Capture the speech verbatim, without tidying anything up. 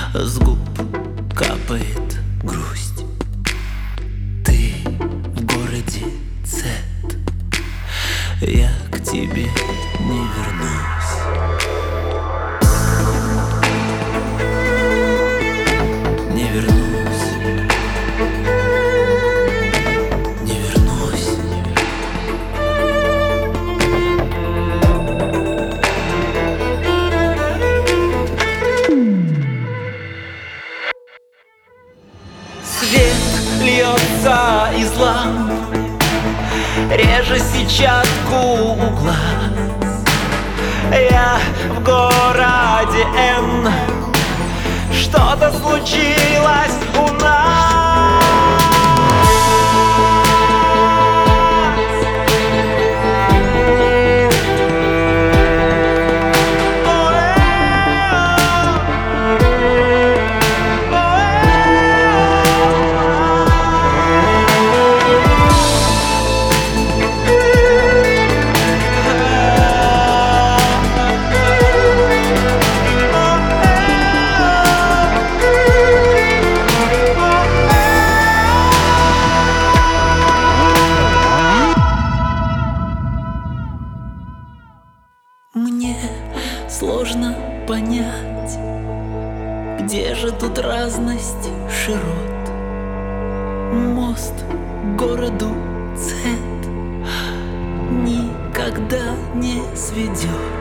С губ капает грусть. Ты в городе Цет, я к тебе не вернусь. Не вернусь. Не вернусь. Свет льется из ламп, реже сетчатку глаз. Я в городе Н. Что-то случилось у нас. Мне сложно понять, где же тут разность широт. Мост к городу Цет никогда не сведет.